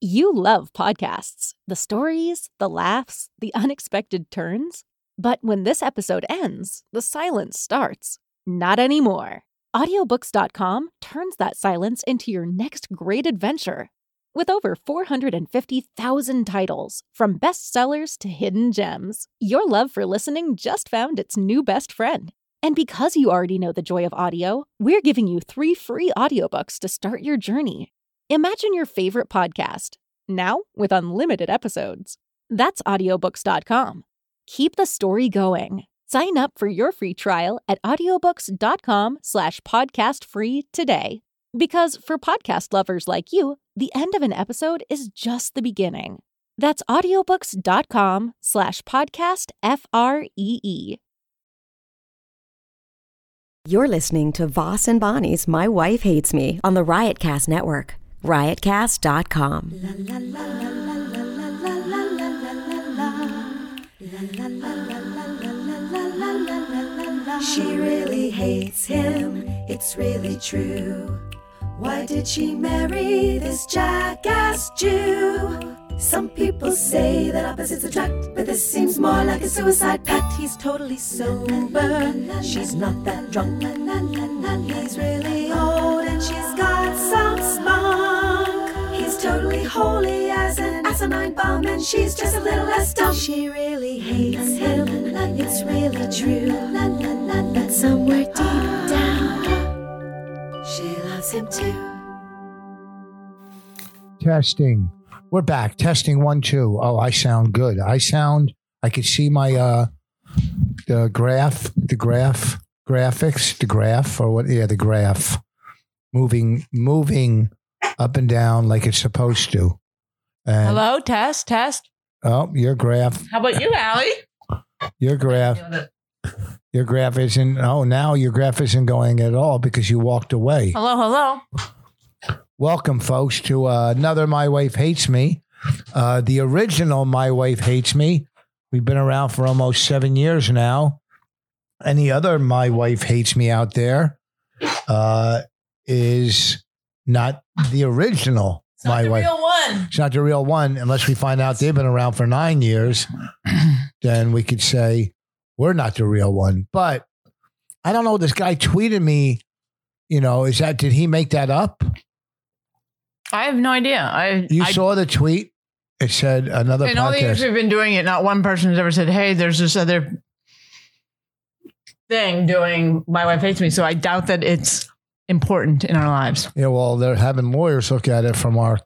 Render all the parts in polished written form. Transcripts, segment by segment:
You love podcasts, the stories, the laughs, the unexpected turns. But when this episode ends, the silence starts. Not anymore. Audiobooks.com turns that silence into your next great adventure. With over 450,000 titles, from bestsellers to hidden gems, your love for listening just found its new best friend. And because you already know the joy of audio, we're giving you 3 free audiobooks to start your journey. Imagine your favorite podcast, now with unlimited episodes. That's audiobooks.com. Keep the story going. Sign up for your free trial at audiobooks.com/podcastfree today. Because for podcast lovers like you, the end of an episode is just the beginning. That's audiobooks.com/podcastfree. You're listening to Voss and Bonnie's My Wife Hates Me on the Riotcast Network. Riotcast.com. She really hates him, it's really true. Why did she marry this jackass Jew? Some people say that opposites attract, but this seems more like a suicide pact. He's totally sober, she's not that drunk. He's really old and she's got some spunk. He's totally holy as an asinine bomb, and she's just a little less dumb. She really hates him, it's really true. But somewhere deep down, she loves him too. Testing. We're back. Testing 1, 2. Oh, I sound good. I could see my the graph moving up and down like it's supposed to. And, hello, test. Oh, your graph. How about you, Allie? Your graph isn't. Oh, now your graph isn't going at all because you walked away. Hello. Welcome, folks, to another My Wife Hates Me. The original My Wife Hates Me. We've been around for almost 7 years now. Any other My Wife Hates Me out there is not the original My Wife. Real one. It's not the real one unless we find out they've been around for 9 years. Then we could say we're not the real one. But I don't know. This guy tweeted me. Did he make that up? I have no idea. You saw the tweet? It said another podcast. In all the years we've been doing it, not one person has ever said, hey, there's this other thing doing My Wife Hates Me. So I doubt that it's important in our lives. Yeah, well, they're having lawyers look at it from our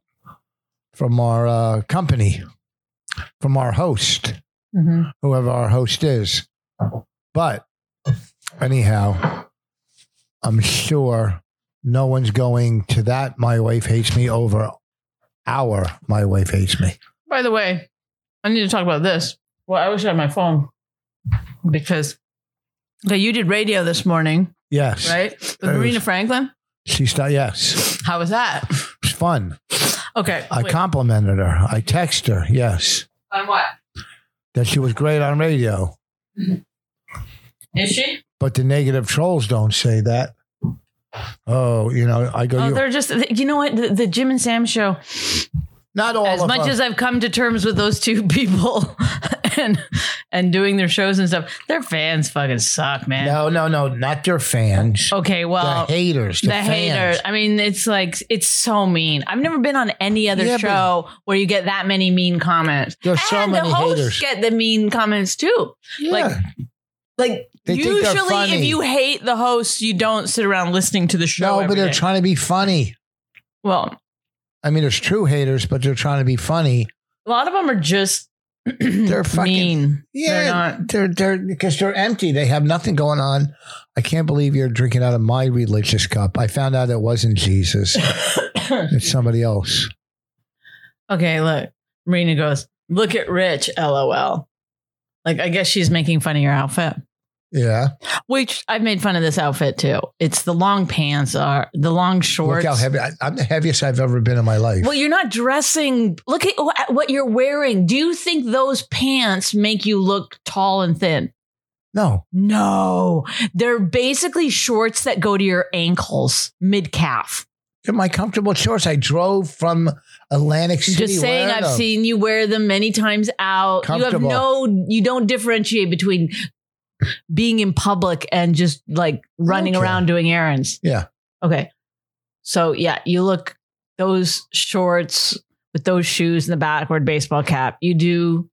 company, from our host, whoever our host is. But anyhow, I'm sure no one's going to that My Wife Hates Me over our My Wife Hates Me. By the way, I need to talk about this. Well, I wish I had my phone because you did radio this morning. Yes. Right? With Marina Franklin? Yes. How was that? It was fun. Okay. I complimented her. I texted her. Yes. On what? That she was great on radio. Is she? But the negative trolls don't say that. Oh, I go. They're just, you know what? The Jim and Sam show. Not all. As much as I've come to terms with those two people and doing their shows and stuff, their fans fucking suck, man. No, not their fans. Okay, well, the haters. The fans. Haters. I mean, it's like it's so mean. I've never been on any other show where you get that many mean comments. There's so many the hosts haters. Get the mean comments too. Yeah. Like usually, if you hate the hosts, you don't sit around listening to the show. No, but they're trying to be funny. Well, I mean, there's true haters, but they're trying to be funny. A lot of them are just they're fucking mean. Yeah, they're because they're empty. They have nothing going on. I can't believe you're drinking out of my religious cup. I found out it wasn't Jesus. It's somebody else. Okay, look. Marina goes, look at Rich, LOL. Like, I guess she's making fun of your outfit. Yeah. Which I've made fun of this outfit too. It's the long pants, the long shorts. Look how heavy. I'm the heaviest I've ever been in my life. Well, you're not dressing. Look at what you're wearing. Do you think those pants make you look tall and thin? No. They're basically shorts that go to your ankles, mid-calf. They're my comfortable shorts. I drove from Atlantic City. Just saying, I've seen you wear them many times out. You don't differentiate between being in public and just like running around doing errands. Yeah. Okay. So yeah, you look, those shorts with those shoes and the backward baseball cap, you do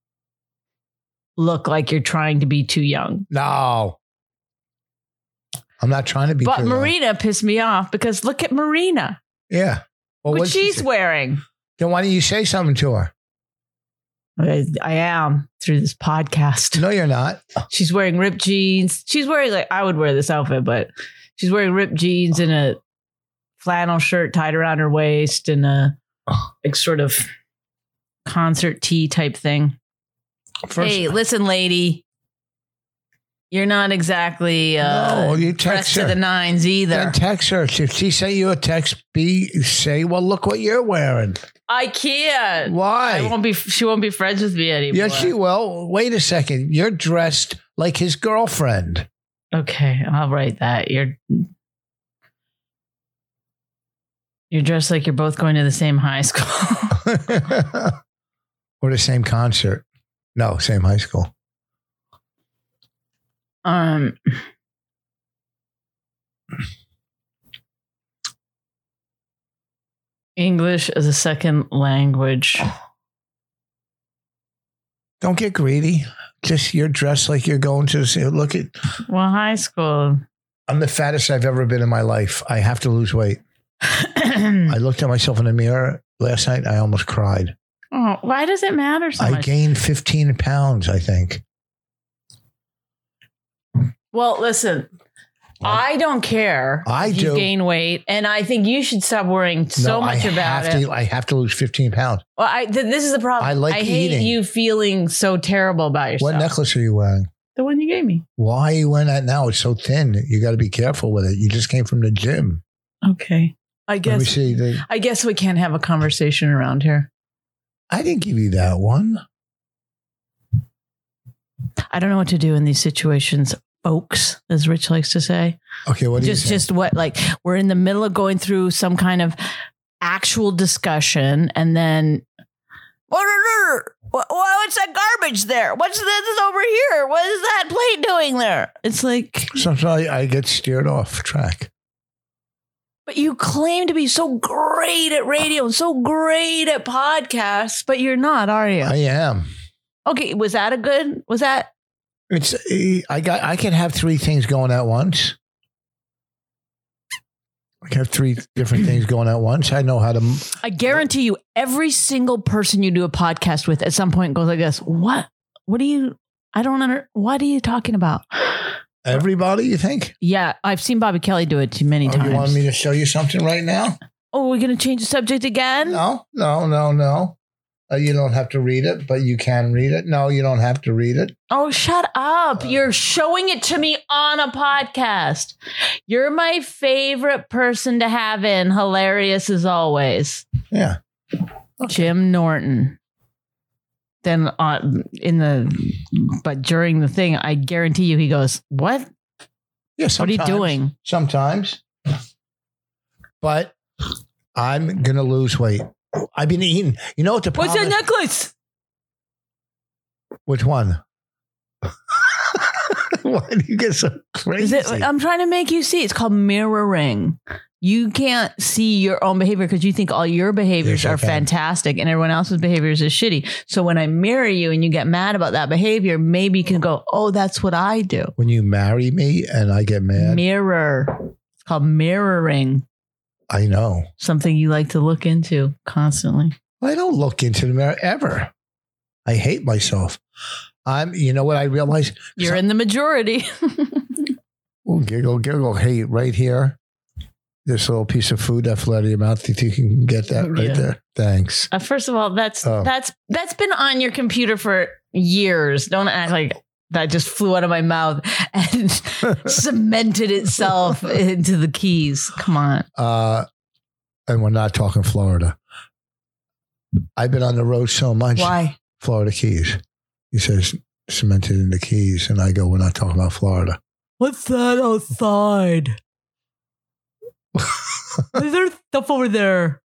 look like you're trying to be too young. No. I'm not trying to be too young. But Marina pissed me off because look at Marina. Yeah. Well, what she's wearing. Then why don't you say something to her? I am through this podcast. No, you're not. She's wearing ripped jeans. She's wearing like, I would wear this outfit, but she's wearing ripped jeans and a flannel shirt tied around her waist and a like sort of concert tee type thing. Hey, listen, lady. You're not exactly you text her to the nines either. Then text her. If she sent you a text, say, well, look what you're wearing. I can't. Why? She won't be friends with me anymore. Yes, she will. Wait a second. You're dressed like his girlfriend. Okay, I'll write that. You're dressed like you're both going to the same high school. Or the same concert. No, same high school. English as a second language. Don't get greedy. Just you're dressed like you're going to look at. Well, high school. I'm the fattest I've ever been in my life. I have to lose weight. I looked at myself in the mirror last night. I almost cried. Oh, why does it matter so much? I gained 15 pounds, I think. Well, listen, I don't care if you gain weight, and I think you should stop worrying so much about it. I have to lose 15 pounds. Well, this is the problem. I hate you feeling so terrible about yourself. What necklace are you wearing? The one you gave me. Why are you wearing that now? It's so thin. You got to be careful with it. You just came from the gym. Okay. I guess we can't have a conversation around here. I didn't give you that one. I don't know what to do in these situations, folks, as Rich likes to say. Okay, what do you say? Just what, like, we're in the middle of going through some kind of actual discussion, and then, what's that garbage there? What's this over here? What is that plate doing there? It's like... Sometimes I get steered off track. But you claim to be so great at radio and so great at podcasts, but you're not, are you? I am. Okay, was that It's I can have three things going at once. I can have three different things going at once. I know how to. I guarantee you, every single person you do a podcast with at some point goes like this. What? What are you? I don't understand. What are you talking about? Everybody, you think? Yeah, I've seen Bobby Kelly do it many times. You want me to show you something right now? Oh, we're going to change the subject again? No. You don't have to read it, but you can read it. No, you don't have to read it. Oh, shut up. You're showing it to me on a podcast. You're my favorite person to have in. Hilarious as always. Yeah. Okay. Jim Norton. Then but during the thing, I guarantee you, he goes, what? Yeah, what are you doing? Sometimes. But I'm going to lose weight. I've been eating. You know what the problem is? What's that necklace? Which one? Why do you get so crazy? I'm trying to make you see. It's called mirroring. You can't see your own behavior because you think all your behaviors are fantastic and everyone else's behaviors is shitty. So when I mirror you and you get mad about that behavior, maybe you can go, oh, that's what I do. When you marry me and I get mad. Mirror. It's called mirroring. I know. Something you like to look into constantly. I don't look into the mirror ever. I hate myself. You know what I realize? You're in the majority. Ooh, giggle. Hey, right here. This little piece of food that flew out of your mouth. You can get that right there. Thanks. First of all, that's been on your computer for years. Don't act like that just flew out of my mouth and cemented itself into the keys. Come on. And we're not talking Florida. I've been on the road so much. Why? Florida Keys. He says cemented in the Keys. And I go, we're not talking about Florida. What's that outside? Is there stuff over there?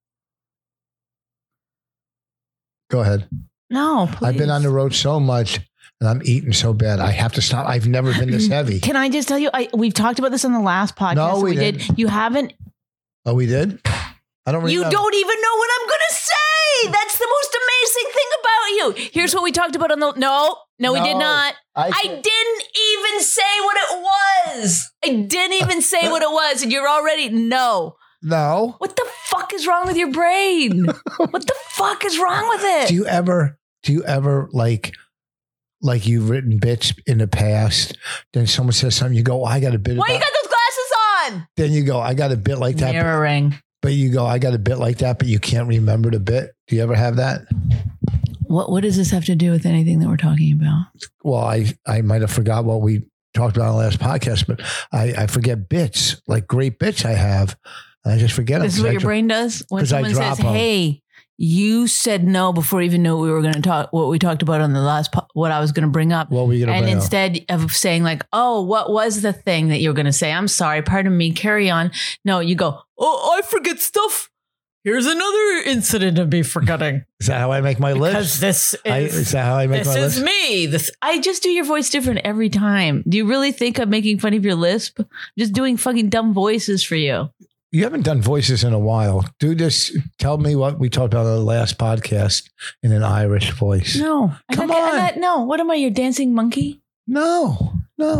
Go ahead. No, please. I've been on the road so much and I'm eating so bad. I have to stop. I've never been this heavy. Can I just tell you, we've talked about this on the last podcast. No, we didn't. You haven't. Oh, we did? I don't remember. You don't even know what I'm going to say. That's the most amazing thing about you. Here's what we talked about on the... No, we did not. I didn't even say what it was. I didn't even say what it was. And you're already... No. What the fuck is wrong with your brain? What the fuck is wrong with it? Do you ever like you've written bits in the past, then someone says something, you go, I got a bit Why you got those glasses on? Then you go, I got a bit like that. Mirroring. But you go, I got a bit like that, but you can't remember the bit. Do you ever have that? What does this have to do with anything that we're talking about? Well, I might have forgot what we talked about on the last podcast, but I forget bits, like great bits I have. And I just forget them. This is what your brain does? When someone says, hey, you said no before you even knew we were going to talk, what we talked about on the last, what I was going to bring up. What were you going to bring up? And instead of saying like, oh, what was the thing that you were going to say? I'm sorry, pardon me, carry on. No, you go, oh, I forget stuff. Here's another incident of me forgetting. Is that how I make my list? Because is that how I make my list? This is me. I just do your voice different every time. Do you really think I'm making fun of your lisp? I'm just doing fucking dumb voices for you. You haven't done voices in a while. Do this. Tell me what we talked about on the last podcast in an Irish voice. No. Come on. No. What am I, your dancing monkey? No.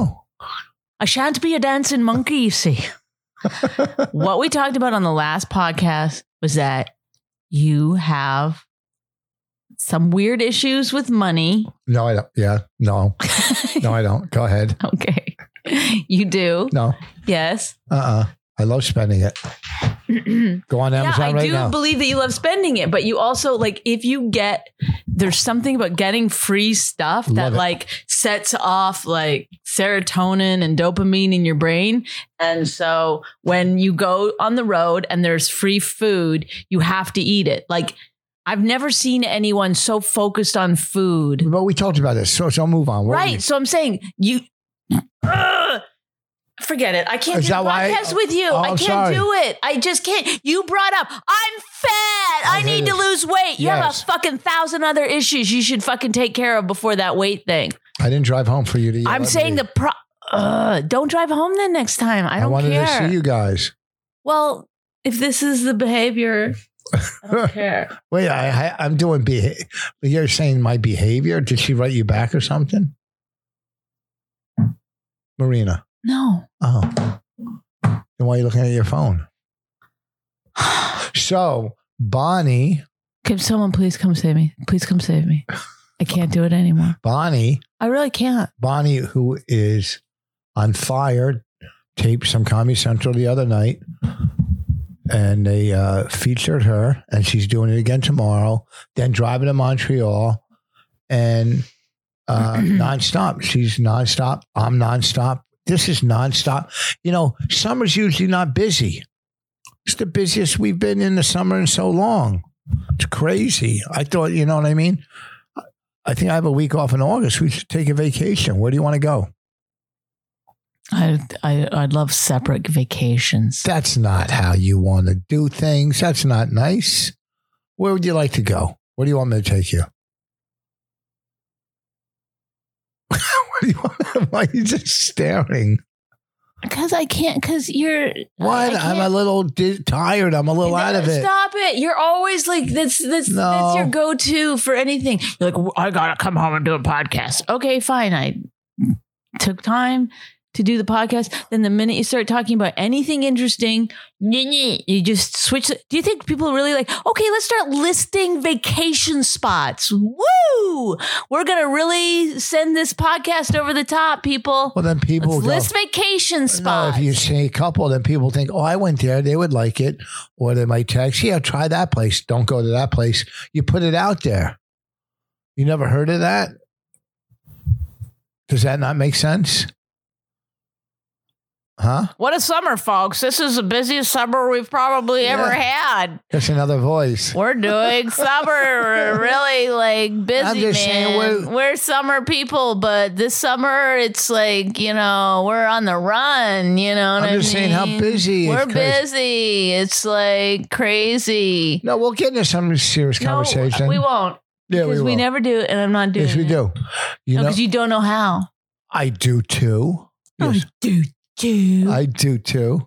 I shan't be a dancing monkey, you see. What we talked about on the last podcast was that you have some weird issues with money. No, I don't. Yeah. No. No, I don't. Go ahead. Okay. You do? No. Yes. I love spending it. Go on Amazon right now. I do believe that you love spending it, but you also like if you there's something about getting free stuff that like sets off like serotonin and dopamine in your brain. And so when you go on the road and there's free food, you have to eat it. Like I've never seen anyone so focused on food. But we talked about this, so I'll move on. Right. So I'm saying forget it. I can't do the podcast with you. I can't do it. I just can't. You brought up, I'm fat. I need to lose weight. You have a fucking 1,000 other issues you should fucking take care of before that weight thing. I didn't drive home for you to yell I'm saying don't drive home then next time. I don't care. I wanted to see you guys. Well, if this is the behavior, I don't care. Wait, I'm doing behavior. You're saying my behavior? Did she write you back or something? Marina. No. Oh. Then why are you looking at your phone? So, Bonnie. Can someone please come save me? Please come save me. I can't do it anymore. Bonnie. I really can't. Bonnie, who is on fire, taped some Comedy Central the other night. And they featured her. And she's doing it again tomorrow. Then driving to Montreal. And nonstop. She's nonstop. I'm nonstop. This is nonstop. You know, summer's usually not busy. It's the busiest we've been in the summer in so long. It's crazy. I thought, you know what I mean? I think I have a week off in August. We should take a vacation. Where do you want to go? I'd love separate vacations. That's not how you want to do things. That's not nice. Where would you like to go? Where do you want me to take you? Why are you just staring? Because I can't, because you're... What? I'm a little tired. I'm a little out of it. Stop it. You're always like, that's your go-to for anything. You're like, I got to come home and do a podcast. Okay, fine. I took time to do the podcast. Then the minute you start talking about anything interesting, you just switch. Do you think people really like, okay, let's start listing vacation spots. Woo! We're going to really send this podcast over the top, people. Well, then people list vacation spots. No, if you say a couple, then people think, oh, I went there. They would like it. Or they might text, yeah, try that place. Don't go to that place. You put it out there. You never heard of that? Does that not make sense? Huh? What a summer, folks. This is the busiest summer we've probably ever had. That's another voice. We're doing summer really like busy, I'm just man. saying We're summer people, but this summer it's like, we're on the run, you know what I mean? I'm just saying how busy we're it's crazy. busy. It's like crazy. No, we'll get into some serious conversation. No, we won't. Yeah, because we never do, and I'm not doing it. Yes, we do. Because you don't know how. I do too. Yes. I do too.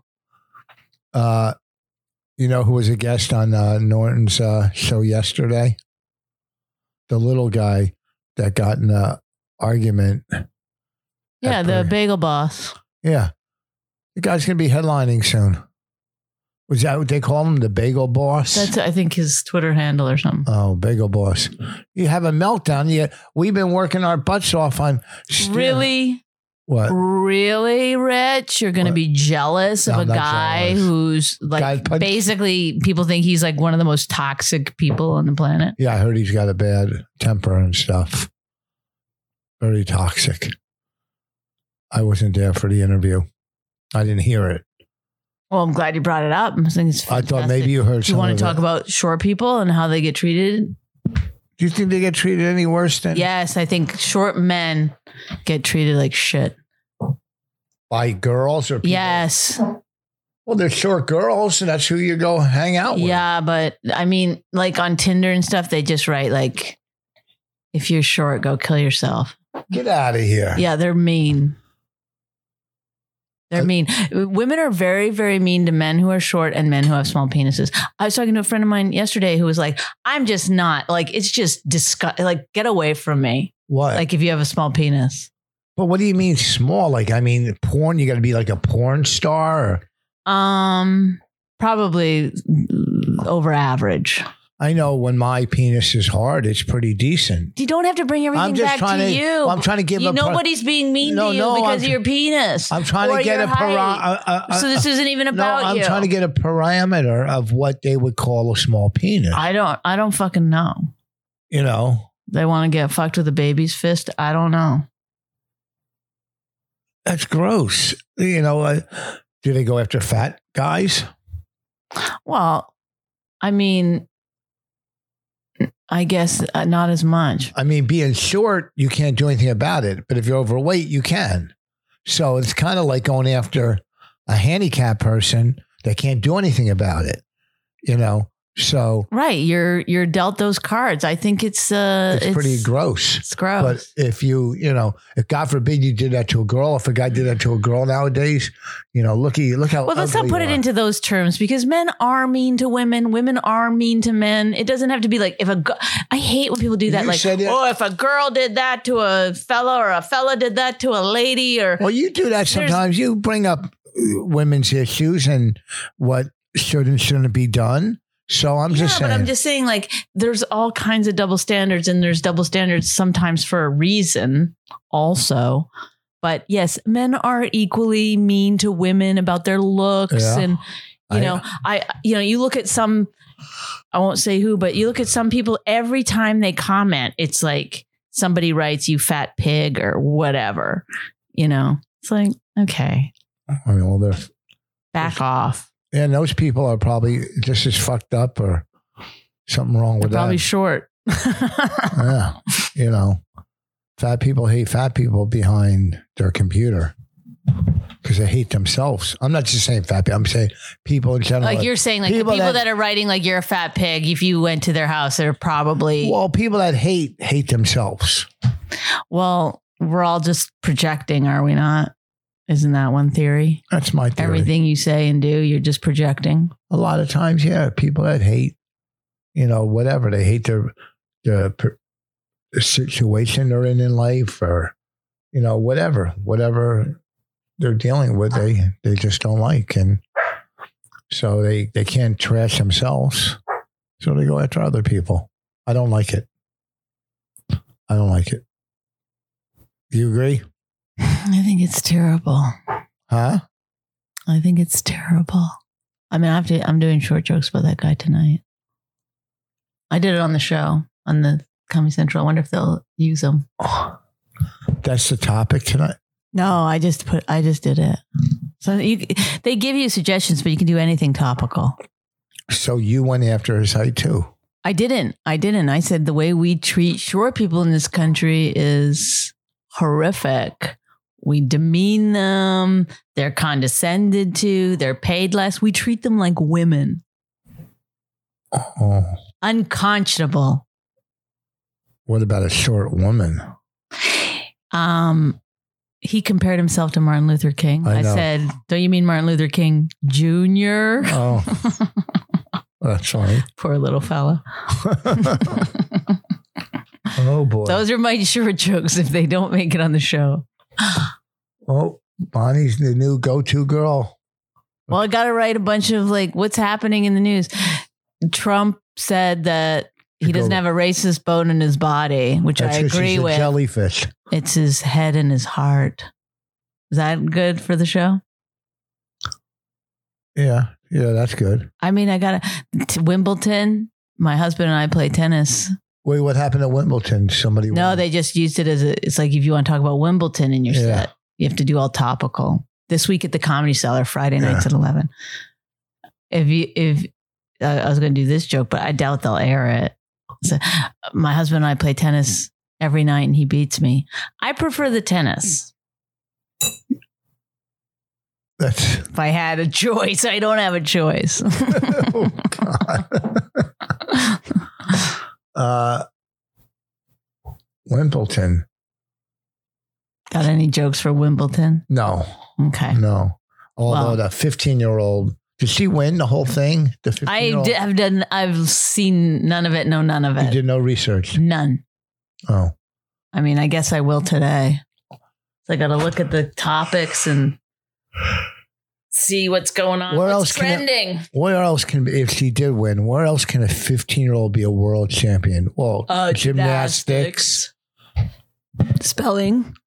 You know who was a guest on Norton's show yesterday? The little guy that got in an argument. Yeah, the bagel boss. Yeah. The guy's going to be headlining soon. Was that what they call him? The bagel boss? That's, I think, his Twitter handle or something. Oh, bagel boss. You have a meltdown. We've been working our butts off on... Really? What? Really, Rich? You're going to be jealous of a guy who's like basically people think he's like one of the most toxic people on the planet. Yeah, I heard he's got a bad temper and stuff. Very toxic. I wasn't there for the interview. I didn't hear it. Well, I'm glad you brought it up. I think it's fantastic. I thought maybe you heard something. You want to talk about short people and how they get treated? Do you think they get treated any worse than? Yes, I think short men get treated like shit. By girls or people? Yes. Well, they're short girls, and that's who you go hang out with. Yeah, but I mean, like on Tinder and stuff, they just write like, if you're short, go kill yourself. Get out of here. Yeah, they're mean. They're mean. Women are very, very mean to men who are short and men who have small penises. I was talking to a friend of mine yesterday who was like, I'm just not like, it's just disgusting. Like, get away from me. What? Like if you have a small penis. But what do you mean small? Like, I mean, porn, you got to be like a porn star? Or? Probably over average. I know when my penis is hard, it's pretty decent. You don't have to bring everything back to you. Well, I'm trying to give nobody's being mean to you because of your penis. I'm trying to get so this isn't even about you. I'm trying to get a parameter of what they would call a small penis. I don't fucking know. You know, they want to get fucked with a baby's fist. I don't know. That's gross. You know, do they go after fat guys? Well, I mean, I guess not as much. I mean, being short, you can't do anything about it. But if you're overweight, you can. So it's kind of like going after a handicapped person that can't do anything about it, you know? So right, you're dealt those cards. I think it's pretty gross. It's gross. But if if God forbid you did that to a girl, if a guy did that to a girl nowadays, look how. Well, let's not put it into those terms because men are mean to women. Women are mean to men. It doesn't have to be like I hate when people do that. Like, if a girl did that to a fella or a fella did that to a lady, or well, you do that sometimes. You bring up women's issues and what should and shouldn't be done. So I'm just saying. But I'm just saying, like, there's all kinds of double standards, and there's double standards sometimes for a reason also. But yes, men are equally mean to women about their looks. Yeah. And, you look at some, I won't say who, but you look at some people, every time they comment, it's like somebody writes, you fat pig or whatever, it's like, okay. I mean, well, they're back off. And those people are probably just as fucked up or something wrong with that. Probably short. Yeah. Fat people hate fat people behind their computer because they hate themselves. I'm not just saying fat people. I'm saying people in general. Like you're saying, like people that are writing like you're a fat pig, if you went to their house, they're probably. Well, people that hate themselves. Well, we're all just projecting, are we not? Isn't that one theory? That's my theory. Everything you say and do, you're just projecting. A lot of times, yeah. People that hate, whatever. They hate the situation they're in life or, whatever they're dealing with, they just don't like. And so they can't trash themselves. So they go after other people. I don't like it. Do you agree? I think it's terrible. Huh? I think it's terrible. I mean, I'm doing short jokes about that guy tonight. I did it on the show, on the Comedy Central. I wonder if they'll use them. Oh, that's the topic tonight? No, I just did it. So they give you suggestions, but you can do anything topical. So you went after his height too. I didn't. I said the way we treat short people in this country is horrific. We demean them. They're condescended to. They're paid less. We treat them like women. Oh. Unconscionable. What about a short woman? He compared himself to Martin Luther King. I said, don't you mean Martin Luther King Jr.? Oh, that's funny. Poor little fella. Oh, boy. Those are my short jokes if they don't make it on the show. Oh, Bonnie's the new go-to girl. Well, I got to write a bunch of like what's happening in the news. Trump said that he doesn't have a racist bone in his body, which I agree with. Jellyfish. It's his head and his heart. Is that good for the show? Yeah, that's good. I mean, I got to Wimbledon. My husband and I play tennis. Wait, what happened at Wimbledon? Somebody? No, they just used it as it's like if you want to talk about Wimbledon in your set, you have to do all topical. This week at the Comedy Cellar, Friday nights at 11. If I was going to do this joke, but I doubt they'll air it. So, my husband and I play tennis every night and he beats me. I prefer the tennis. If I had a choice, I don't have a choice. Oh, God. Wimbledon. Got any jokes for Wimbledon? No. Okay. No. Although the 15-year-old, did she win the whole thing? The 15-year-old? I've seen none of it, know none of it. You did no research? None. Oh. I mean, I guess I will today. So I got to look at the topics and see what's going on. What's trending? Where else can, if she did win, where else can a 15-year-old be a world champion? Well, gymnastics. Spelling.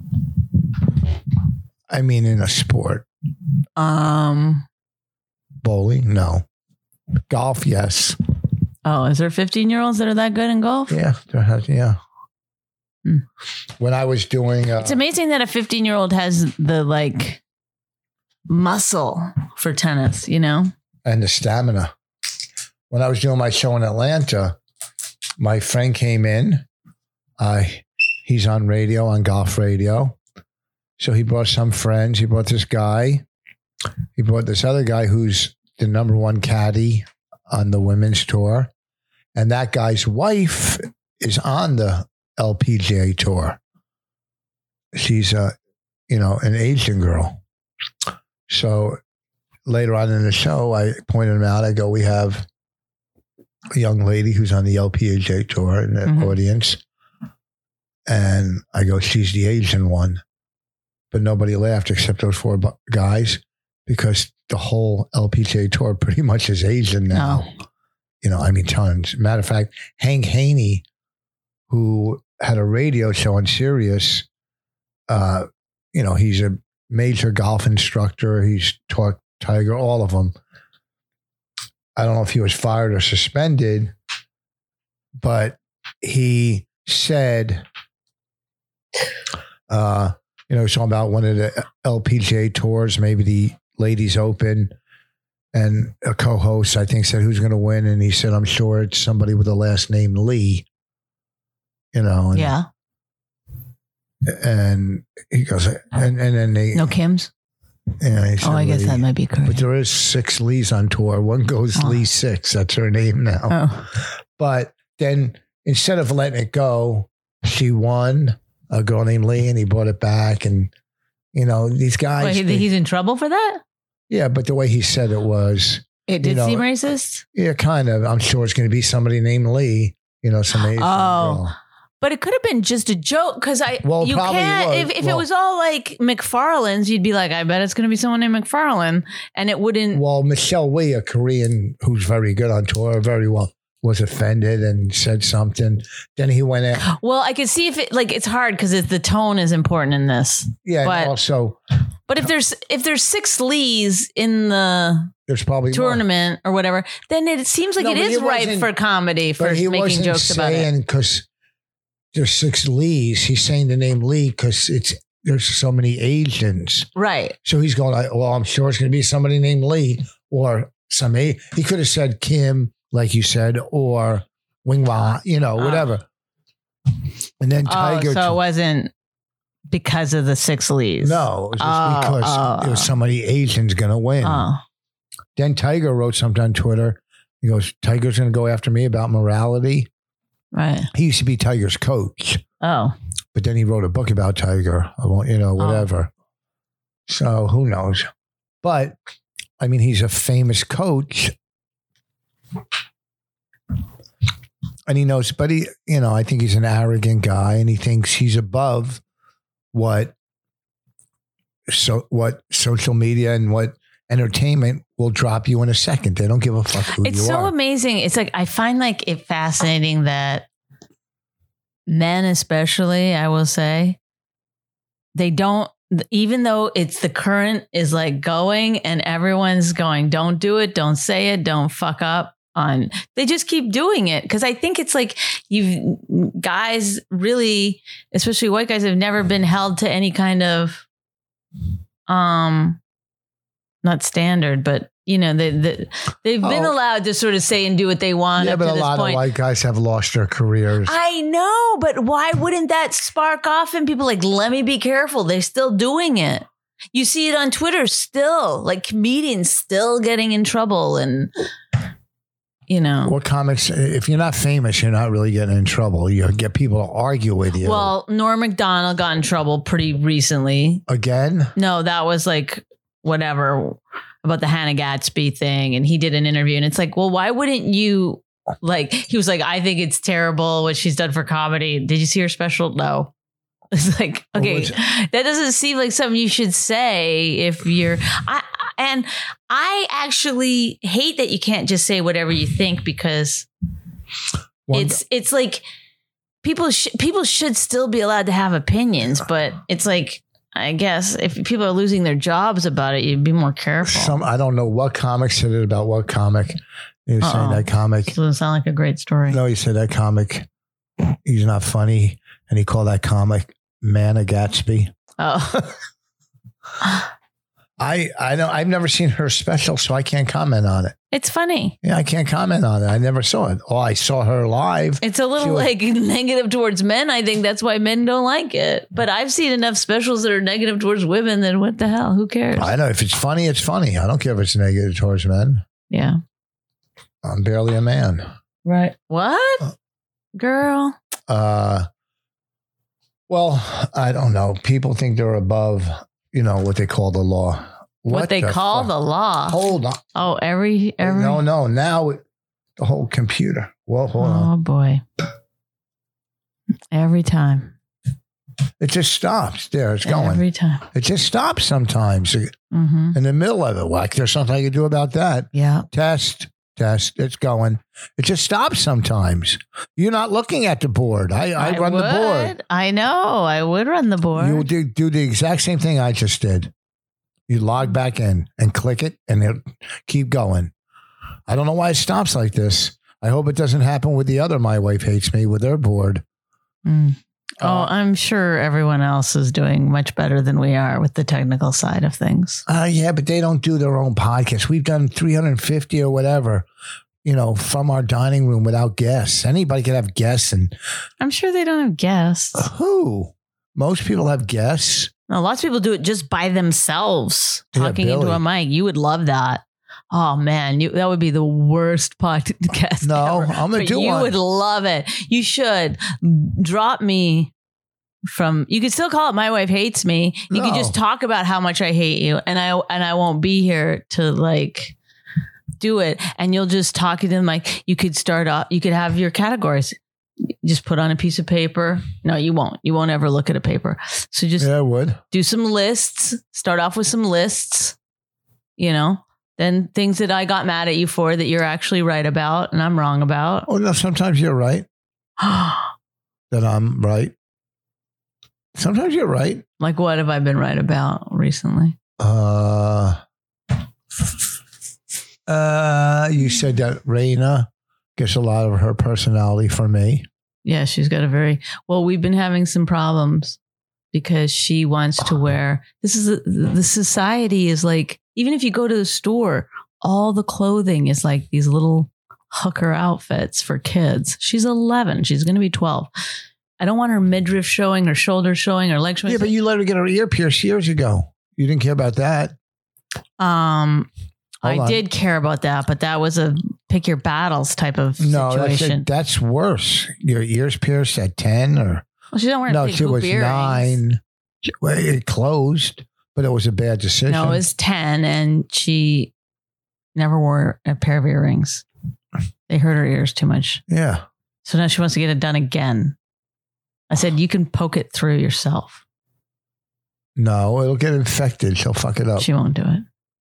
I mean, in a sport. Bowling? No. Golf? Yes. Oh, is there 15-year-olds that are that good in golf? Yeah. When I was doing... it's amazing that a 15-year-old has the, like, muscle for tennis, you know? And the stamina. When I was doing my show in Atlanta, my friend came in. He's on radio, on golf radio. So he brought some friends. He brought this guy. He brought this other guy who's the #1 caddy on the women's tour. And that guy's wife is on the LPGA tour. She's an Asian girl. So later on in the show, I pointed him out. I go, we have a young lady who's on the LPGA tour in the audience. And I go, she's the Asian one. But nobody laughed except those 4 guys because the whole LPGA tour pretty much is Asian now. Oh. Tons. Matter of fact, Hank Haney, who had a radio show on Sirius, he's a major golf instructor. He's taught Tiger, all of them. I don't know if he was fired or suspended, but he said, he's talking about one of the LPGA tours, maybe the Ladies Open, and a co-host, I think, said, who's going to win? And he said, I'm sure it's somebody with the last name Lee, Yeah. And he goes, and then they... No Kims? Yeah, he said, I guess that might be correct. But there is 6 Lees on tour. One goes Lee 6. That's her name now. Oh. But then instead of letting it go, she won. A girl named Lee, and he brought it back. And, these guys... Wait, he's in trouble for that? Yeah, but the way he said it was... It did seem racist? Yeah, kind of. I'm sure it's going to be somebody named Lee, some Asian girl. But it could have been just a joke because you can't... If it was all like McFarlane's, you'd be like, I bet it's going to be someone named McFarlane. And it wouldn't... Well, Michelle Wee, a Korean who's very good on tour, very well... was offended and said something. Then he went in. Well, I could see if it's hard because the tone is important in this. Yeah, but and also. But if there's 6 Lees in the there's probably tournament or whatever, then it seems like it is ripe for comedy for making jokes about it. Because there's 6 Lees. He's saying the name Lee because there's so many Asians. Right. So he's going, well, I'm sure it's going to be somebody named Lee or he could have said Kim, like you said, or Wing-Wa, whatever. And then Tiger. So it wasn't because of the 6 Lees. No, it was just because there was so many Asians going to win. Then Tiger wrote something on Twitter. He goes, Tiger's going to go after me about morality. Right. He used to be Tiger's coach. Oh. But then he wrote a book about Tiger, whatever. So who knows? But, I mean, he's a famous coach. And he knows, but I think he's an arrogant guy and he thinks he's above what social media and what entertainment will drop you in a second. They don't give a fuck who you are. It's so amazing. It's like, I find like it fascinating that men, especially, I will say, they don't, even though it's the current is like going and everyone's going, don't do it, don't say it, don't fuck up on, they just keep doing it. Cause I think it's like guys really, especially white guys, have never been held to any kind of, not standard, but they've been allowed to sort of say and do what they want. Yeah, but a lot of white guys have lost their careers. I know, but why wouldn't that spark off in people like, let me be careful. They're still doing it. You see it on Twitter still, like comedians still getting in trouble and, What comics, if you're not famous, you're not really getting in trouble. You get people to argue with you. Well, Norm Macdonald got in trouble pretty recently. Again? No, that was like whatever about the Hannah Gatsby thing. And he did an interview and it's like, well, why wouldn't you he was like, I think it's terrible what she's done for comedy. Did you see her special? No. It's like, okay, that doesn't seem like something you should say if you're, and I actually hate that you can't just say whatever you think because it's like people should still be allowed to have opinions, but it's like, I guess if people are losing their jobs about it, you'd be more careful. I don't know what comic said it about what comic. He was saying that comic. Doesn't sound like a great story. No, he said that comic, he's not funny. And he called that comic Hannah Gatsby. Oh. I know I've never seen her special, so I can't comment on it. It's funny. Yeah, I can't comment on it. I never saw it. Oh, I saw her live. It's a little negative towards men. I think that's why men don't like it. But I've seen enough specials that are negative towards women that what the hell? Who cares? I know. If it's funny, it's funny. I don't care if it's negative towards men. Yeah. I'm barely a man. Right. What? Girl. Well, I don't know. People think they're above, what they call the law. What they call the law. Hold on. Oh, every. No. Now the whole computer. Well, hold on. Oh boy. Every time. It just stops. There, it's going. Every time. It just stops sometimes in the middle of it. Like there's something I can do about that. Yeah. Test. It's going. It just stops sometimes. You're not looking at the board. I run the board. I know. I would run the board. You do the exact same thing I just did. You log back in and click it and it'll keep going. I don't know why it stops like this. I hope it doesn't happen with the other My Wife Hates Me with their board. I'm sure everyone else is doing much better than we are with the technical side of things. Yeah, but they don't do their own podcast. We've done 350 or whatever, from our dining room without guests. Anybody could have guests. And I'm sure they don't have guests. Who? Most people have guests. No, lots of people do it just by themselves, talking into a mic. You would love that. Oh man, that would be the worst podcast. No, ever. I'm going to do one. You would love it. You should drop me from. You could still call it My Wife Hates Me. You could just talk about how much I hate you, and I won't be here to do it. And you'll just talk into the mic. You could start off. You could have your categories. Just put on a piece of paper. No, you won't. You won't ever look at a paper. So just I would do some lists. Start off with some lists. Then things that I got mad at you for that you're actually right about and I'm wrong about. Oh, no, sometimes you're right. That I'm right. Sometimes you're right. Like what have I been right about recently? You said that Raina gets a lot of her personality from me. Yeah, she's got we've been having some problems because she wants to wear, the society is like, even if you go to the store, all the clothing is like these little hooker outfits for kids. She's 11. She's going to be 12. I don't want her midriff showing, her shoulders showing, her legs showing. Yeah, but you let her get her ear pierced years ago. You didn't care about that. I did care about that, but that was a pick your battles type of situation. No, that's worse. Your ears pierced at 10 or... Well, she don't wear No, she was earrings. 9. It closed, but it was a bad decision. No, it was 10, and she never wore a pair of earrings. They hurt her ears too much. Yeah. So now she wants to get it done again. I said, you can poke it through yourself. No, it'll get infected. She'll fuck it up. She won't do it.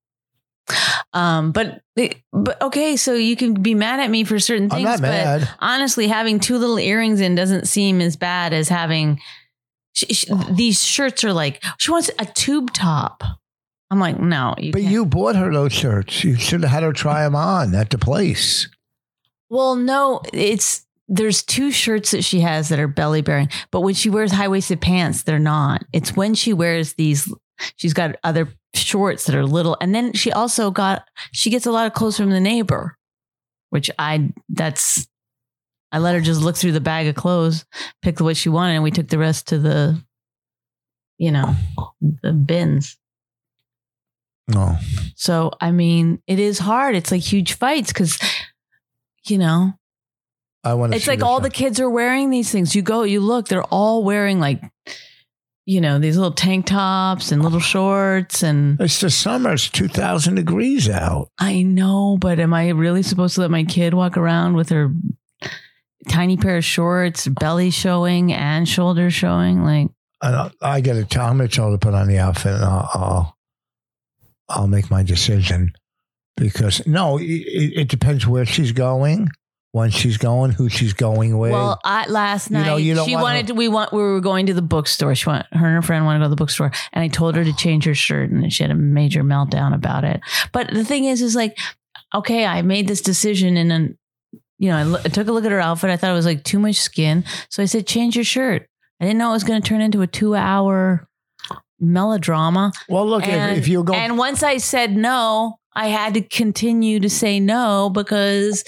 But okay, so you can be mad at me for certain things. I'm not mad. But honestly, having 2 little earrings in doesn't seem as bad as having these shirts are like, she wants a tube top. I'm like, no. You bought her those shirts. You should have had her try them on at the place. Well, no, there's 2 shirts that she has that are belly bearing, but when she wears high-waisted pants, they're not. It's when she wears these, she's got other shorts that are little. And then she gets a lot of clothes from the neighbor, which I let her just look through the bag of clothes, pick what she wanted, and we took the rest to the bins. No. So, I mean, it is hard. It's like huge fights because, it's like all the kids are wearing these things. You look, they're all wearing like, these little tank tops and little shorts. And it's the summer. It's 2,000 degrees out. I know, but am I really supposed to let my kid walk around with her tiny pair of shorts, belly showing and shoulders showing? Like, I got to tell him to put on the outfit, and I'll make my decision. Because it depends where she's going, when she's going, who she's going with. Well, last night we were going to the bookstore. Her and her friend wanted to go to the bookstore, and I told her to change her shirt, and she had a major meltdown about it. But the thing is like, okay, I made this decision, and then I took a look at her outfit. I thought it was like too much skin, so I said, change your shirt. I didn't know it was going to turn into a 2-hour melodrama. Well, look, if you're going, and once I said no, I had to continue to say no because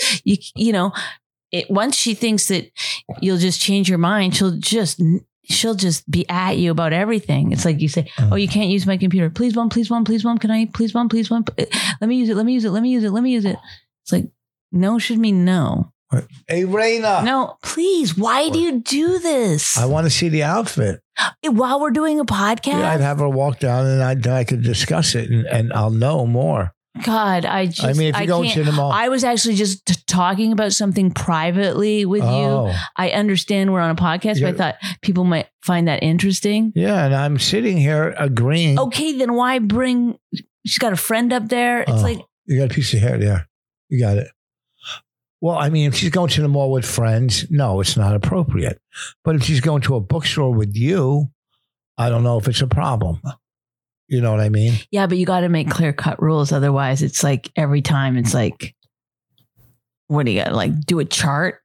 once she thinks that you'll just change your mind, she'll just be at you about everything. It's like you say, oh, you can't use my computer. Please, mom, please, mom, please, mom. Can I, please, mom, please, mom. Let me use it. Let me use it. Let me use it. Let me use it. It's like, no should mean no. Hey, Raina. No, please. Why do you do this? I want to see the outfit. While we're doing a podcast? Yeah, I'd have her walk down and I could discuss it and I'll know more. God, if you go to the mall. I was actually just talking about something privately with you. I understand we're on a podcast, but I thought people might find that interesting. Yeah, and I'm sitting here agreeing. Okay, then why bring... She's got a friend up there. It's like... You got a piece of hair there. You got it. Well, if she's going to the mall with friends, no, it's not appropriate. But if she's going to a bookstore with you, I don't know if it's a problem. You know what I mean? Yeah, but you got to make clear-cut rules. Otherwise, it's like every time it's like, what do you got? Like do a chart?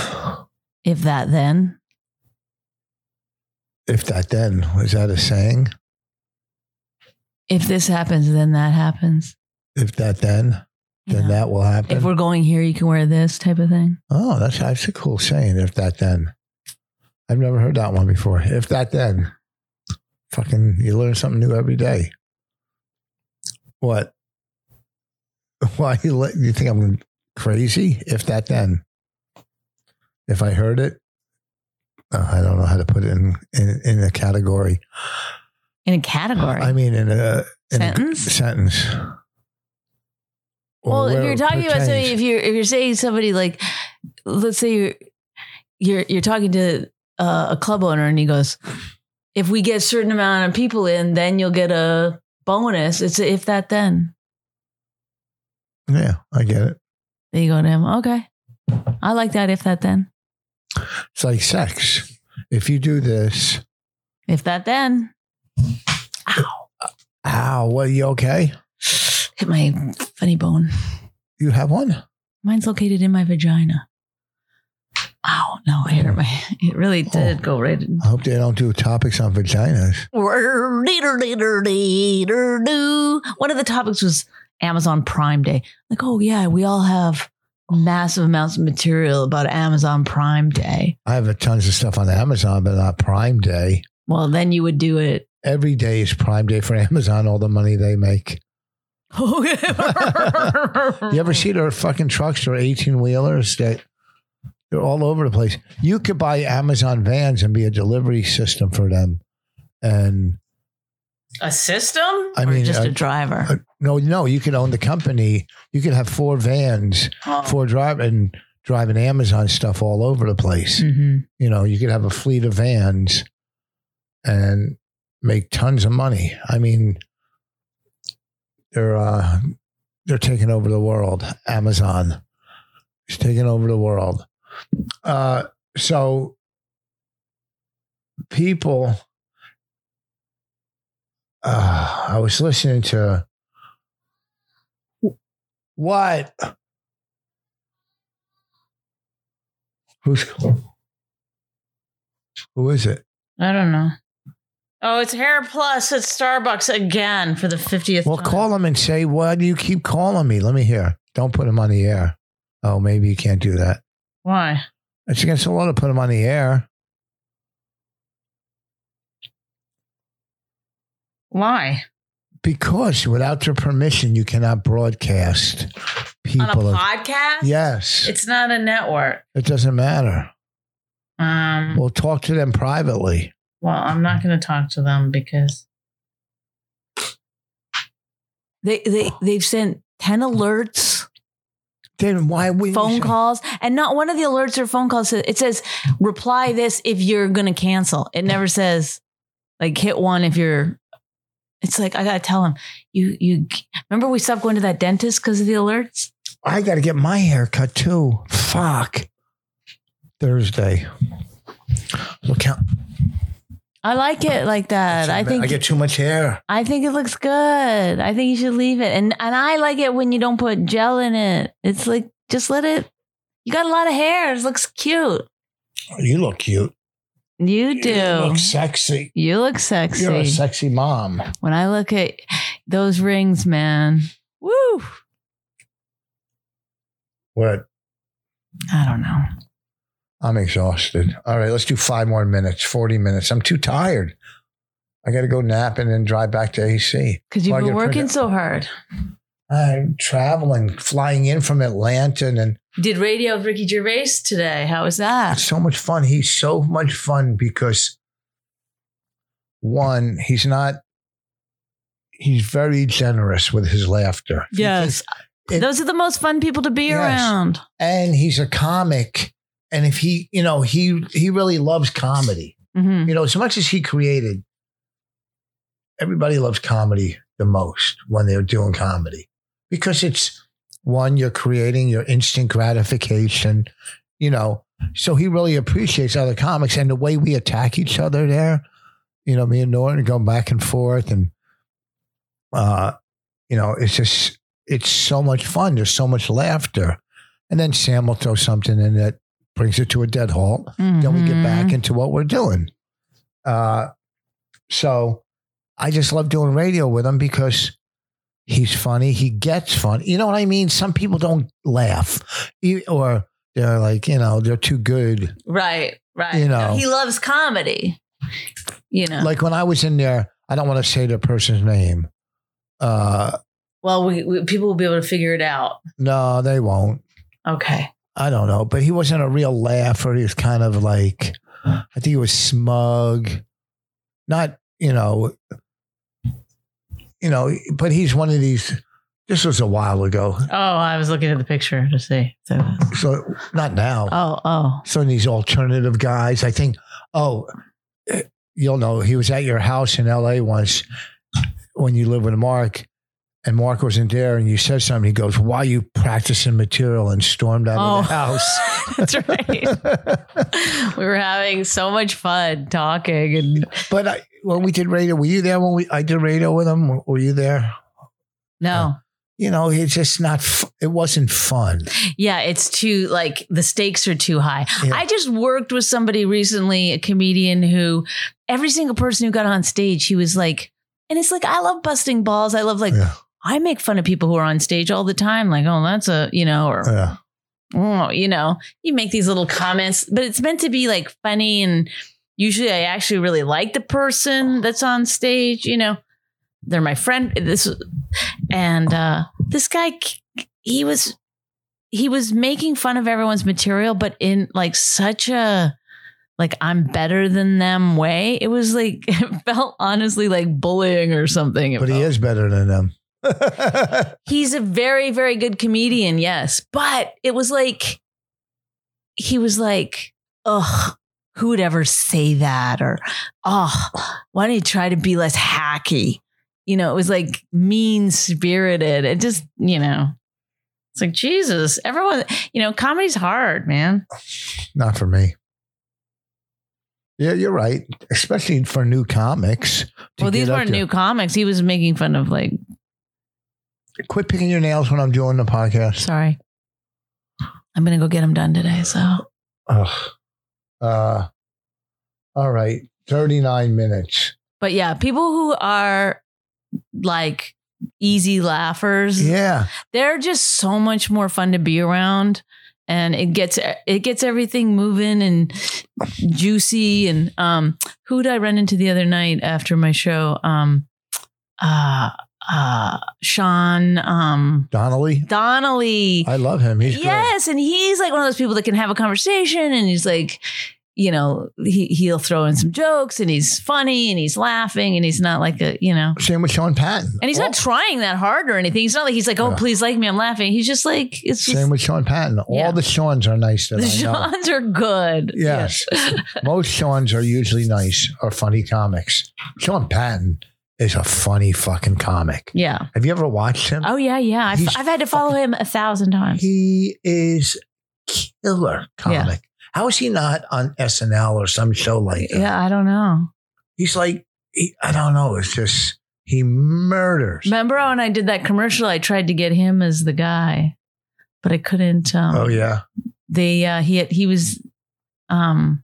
If that, then? If that, then. Was that a saying? If this happens, then that happens. If that, then that will happen. If we're going here, you can wear this type of thing. Oh, that's a cool saying. If that, then. I've never heard that one before. If that, then. Fucking, you learn something new every day. What? Why you think I'm crazy? If that, then. If I heard it, I don't know how to put it in a category. In a category? In a sentence. Sentence. Well, if you're talking about somebody, if you're saying somebody like, let's say you're talking to a club owner and he goes, if we get a certain amount of people in, then you'll get a bonus. It's a if that then. Yeah, I get it. There you go to him. Okay. I like that if that then. It's like sex. If you do this. If that then. Ow. Ow. What, are you okay? Hit my funny bone. You have one? Mine's located in my vagina. Oh, no, it really did go right in. I hope they don't do topics on vaginas. One of the topics was Amazon Prime Day. Like, oh, yeah, we all have massive amounts of material about Amazon Prime Day. I have tons of stuff on Amazon, but not Prime Day. Well, then you would do it. Every day is Prime Day for Amazon, all the money they make. You ever see their fucking trucks or 18-wheelers that they're all over the place? You could buy Amazon vans and be a delivery system for them. And a system? I mean, just a driver? No, you could own the company. You could have 4 vans, 4 driving Amazon stuff all over the place. Mm-hmm. You know, you could have a fleet of vans and make tons of money. I mean, they're taking over the world. Amazon is taking over the world. So people, I was listening to what? Who is it? I don't know. Oh, it's Hair Plus at Starbucks again for the 50th Well, time. call them and say, why do you keep calling me? Let me hear. Don't put them on the air. Oh, maybe you can't do that. Why? It's against the law to put them on the air. Why? Because without their permission, you cannot broadcast people. On a podcast? Yes. It's not a network. It doesn't matter. We'll talk to them privately. Well, I'm not going to talk to them because they've sent 10 alerts. Then why we phone calls, and not one of the alerts or phone calls. It says reply this if you're going to cancel. It never says like hit 1 if you're. It's like I got to tell them you remember we stopped going to that dentist because of the alerts. I got to get my hair cut too. Fuck. Thursday. Look how. I like it like that. I think I get too much hair. I think it looks good. I think you should leave it. And I like it when you don't put gel in it. It's like, just let it. You got a lot of hair. It looks cute. You look cute. You do. You look sexy. You look sexy. You're a sexy mom. When I look at those rings, man. Woo. What? I don't know. I'm exhausted. All right, let's do 5 more minutes, 40 minutes. I'm too tired. I got to go nap and then drive back to AC. Because you've been working so hard. I'm traveling, flying in from Atlanta. And did radio with Ricky Gervais today. How was that? It's so much fun. He's so much fun because, one, he's very generous with his laughter. Yes. Those are the most fun people to be around. And he's a comic. And if he really loves comedy. Mm-hmm. You know, as much as he created, everybody loves comedy the most when they're doing comedy. Because it's, one, you're creating your instant gratification, you know. So he really appreciates other comics. And the way we attack each other there, you know, me and Norton go back and forth. And, you know, it's so much fun. There's so much laughter. And then Sam will throw something in that brings it to a dead halt. Mm-hmm. Then we get back into what we're doing. So I just love doing radio with him because he's funny. He gets funny. You know what I mean? Some people don't laugh or they're like, you know, they're too good. Right. You know, no, he loves comedy. You know, like when I was in there, I don't want to say the person's name. Well, people will be able to figure it out. No, they won't. Okay. I don't know, but he wasn't a real laugher. He was kind of like, I think he was smug, not, you know, but he's one of these, this was a while ago. Oh, I was looking at the picture to see. So not now. Oh. So these alternative guys, I think, you'll know, he was at your house in LA once when you lived with Mark. And Mark wasn't there, and you said something. He goes, "Why are you practicing material?" and stormed out of the house. That's right. We were having so much fun talking, But when we did radio, were you there when I did radio with him? Were you there? No. it's just not, it wasn't fun. Yeah, it's too, like, the stakes are too high. Yeah. I just worked with somebody recently, a comedian who every single person who got on stage, he was like, and it's like, I love busting balls. I love, like, I make fun of people who are on stage all the time. Like, oh, that's or, oh, you make these little comments, but it's meant to be like funny. And usually I actually really like the person that's on stage, they're my friend. This guy, he was making fun of everyone's material, but in like such a, like, I'm better than them way. It was like, it felt honestly like bullying or something. But he is better than them. He's a very, very good comedian. Yes. But it was like, he was like, ugh, who would ever say that? Or, oh, why don't you try to be less hacky? It was like mean spirited. It just, it's like, Jesus, everyone, comedy's hard, man. Not for me. Yeah, you're right. Especially for new comics. Well, these weren't new comics. He was making fun of, like. Quit picking your nails when I'm doing the podcast. Sorry. I'm going to go get them done today. So. All right. 39 minutes. But yeah, people who are like easy laughers. Yeah. They're just so much more fun to be around. And it gets everything moving and juicy. And who did I run into the other night after my show? Sean Donnelly. I love him. He's great. And he's like one of those people that can have a conversation, and he's like, he'll throw in some jokes, and he's funny, and he's laughing, and he's not like Same with Sean Patton. And he's not trying that hard or anything. It's not like he's like, oh, please like me, I'm laughing. He's just like, it's just, same with Sean Patton. All the Seans are nice. The Seans are good. Yes. Most Seans are usually nice or funny comics. Sean Patton is a funny fucking comic. Yeah. Have you ever watched him? Oh, yeah. I've had to follow him 1,000 times. He is killer comic. Yeah. How is he not on SNL or some show like that? Yeah, I don't know. He's like, I don't know. It's just, he murders. Remember when I did that commercial, I tried to get him as the guy, but I couldn't. Oh, yeah. He was, I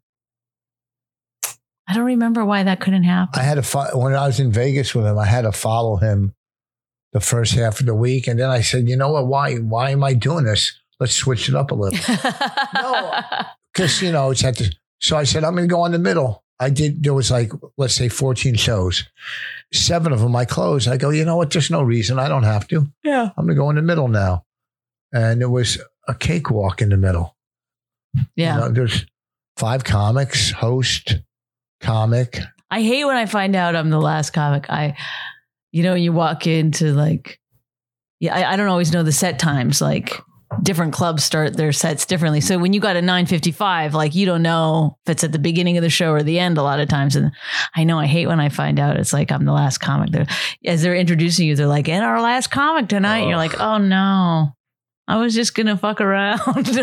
don't remember why that couldn't happen. I had to, when I was in Vegas with him, I had to follow him the first half of the week. And then I said, you know what? Why am I doing this? Let's switch it up a little. No, because, it's at the, so I said, I'm going to go in the middle. There was like, let's say 14 shows. 7 of them I closed. I go, you know what? There's no reason. I don't have to. Yeah. I'm going to go in the middle now. And there was a cakewalk in the middle. Yeah. There's 5 comics, host, comic. I hate when I find out I'm the last comic. You walk into like, I don't always know the set times. Like, different clubs start their sets differently. So when you got a 9:55, like, you don't know if it's at the beginning of the show or the end a lot of times. And I hate when I find out it's like I'm the last comic. As they're introducing you, they're like, and our last comic tonight. And you're like, oh no, I was just going to fuck around.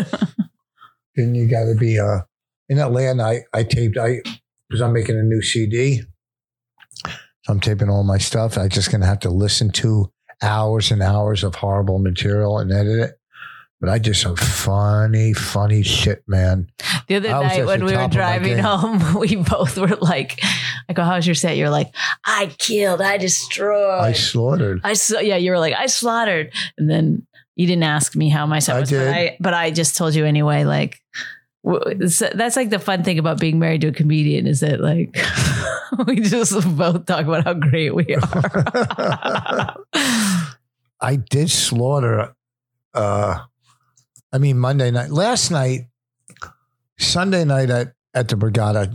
Then you got to be, in Atlanta, I taped, because I'm making a new CD. So I'm taping all my stuff. I'm just going to have to listen to hours and hours of horrible material and edit it. But I did some funny shit, man. The other night when we were driving home, we both were like, I go, how's your set? You're like, I killed, I destroyed. I slaughtered. You were like, I slaughtered. And then you didn't ask me how my set was. But I just told you anyway, like, that's like the fun thing about being married to a comedian is that like, we just both talk about how great we are. I did slaughter, Monday night. Last night, Sunday night at the Borgata,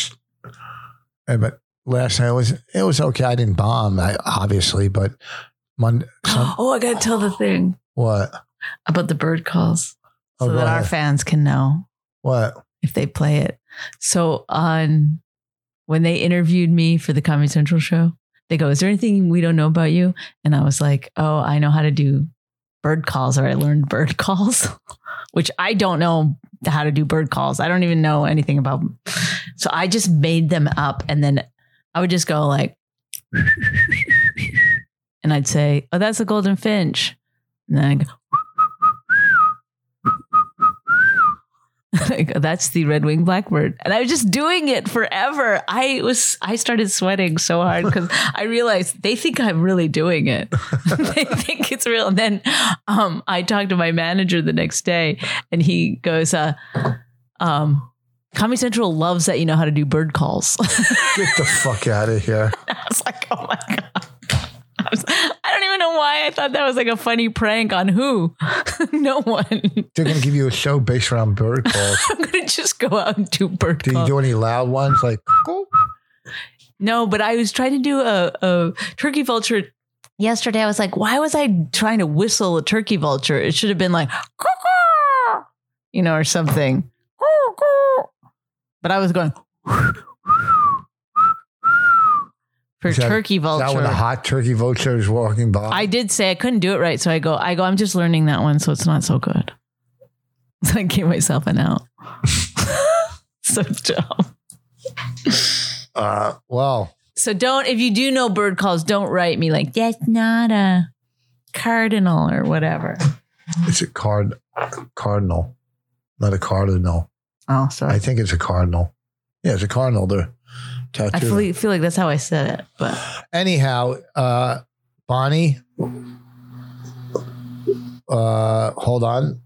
but last night it was okay. I didn't bomb, obviously, but Monday. I got to tell the thing. What? About the bird calls, so that our fans can know. What? If they play it. So when they interviewed me for the Comedy Central show, they go, is there anything we don't know about you? And I was like, oh, I know how to do bird calls, or I learned bird calls, which I don't know how to do bird calls. I don't even know anything about them. So I just made them up, and then I would just go like, and I'd say, oh, that's a golden finch. And then I go, that's the red-winged blackbird. And I was just doing it forever. I started sweating so hard because I realized they think I'm really doing it. They think it's real. And then I talked to my manager the next day and he goes, Comedy Central loves that you know how to do bird calls. Get the fuck out of here. I was like, oh my God. I don't even know why I thought that was like a funny prank on who. No one. They're going to give you a show based around bird calls. I'm going to just go out and do bird calls. Do you do any loud ones like, oh? No, but I was trying to do a turkey vulture yesterday. I was like, why was I trying to whistle a turkey vulture? It should have been like, you know, or something. But I was going for turkey vulture. Is that when a hot turkey vulture is walking by? I did say I couldn't do it right. So I go, I'm just learning that one. So it's not so good. So I gave myself an out. So dumb. Well. So if you do know bird calls, don't write me like, that's not a cardinal or whatever. It's a cardinal, not a cardinal. Oh, sorry. I think it's a cardinal. Yeah, it's a cardinal. They're tattooed. I feel like that's how I said it. But anyhow, Bonnie, hold on.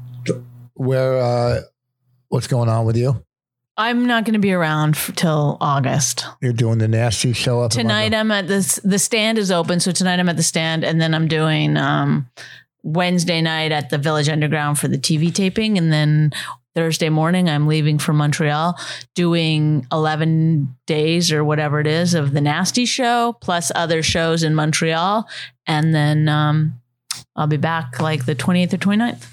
What's going on with you? I'm not going to be around till August. You're doing the nasty show up tonight. I'm at the stand is open, so tonight I'm at the stand, and then I'm doing Wednesday night at the Village Underground for the TV taping, and then Thursday morning, I'm leaving for Montreal, doing 11 days or whatever it is of the Nasty Show, plus other shows in Montreal. And then I'll be back like the 28th or 29th.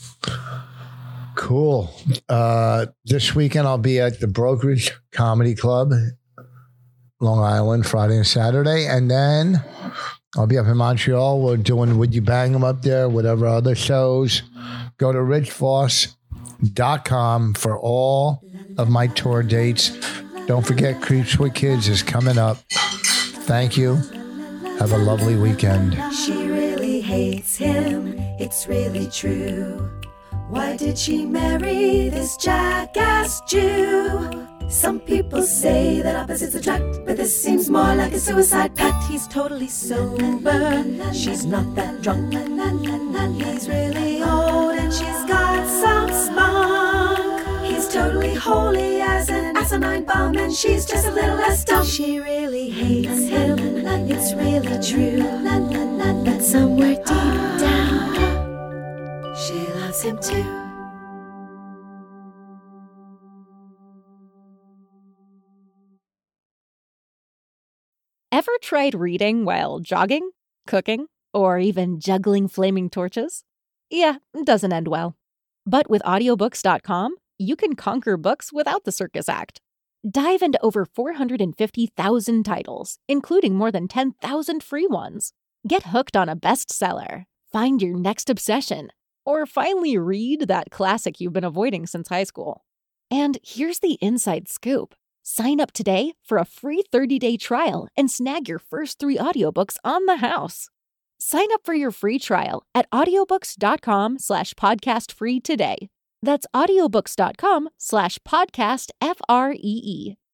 Cool. This weekend, I'll be at the Brokerage Comedy Club, Long Island, Friday and Saturday. And then I'll be up in Montreal. We're doing Would You Bang 'Em up there, whatever other shows. Go to richvoss.com for all of my tour dates. Don't forget Creeps with Kids is coming up. Thank you. Have a lovely weekend. She really hates him. It's really true. Why did she marry this jackass Jew? Some people say that opposites attract, but this seems more like a suicide pact. He's totally sober, she's not that drunk. He's really old and she's got some spunk. He's totally holy as an asinine bomb, and she's just a little less dumb. She really hates him, it's really true. But somewhere deep down, she loves him too. Ever tried reading while jogging, cooking, or even juggling flaming torches? Yeah, it doesn't end well. But with audiobooks.com, you can conquer books without the circus act. Dive into over 450,000 titles, including more than 10,000 free ones. Get hooked on a bestseller, find your next obsession, or finally read that classic you've been avoiding since high school. And here's the inside scoop. Sign up today for a free 30-day trial and snag your first 3 audiobooks on the house. Sign up for your free trial at audiobooks.com/podcastfree today. That's audiobooks.com/podcastfree.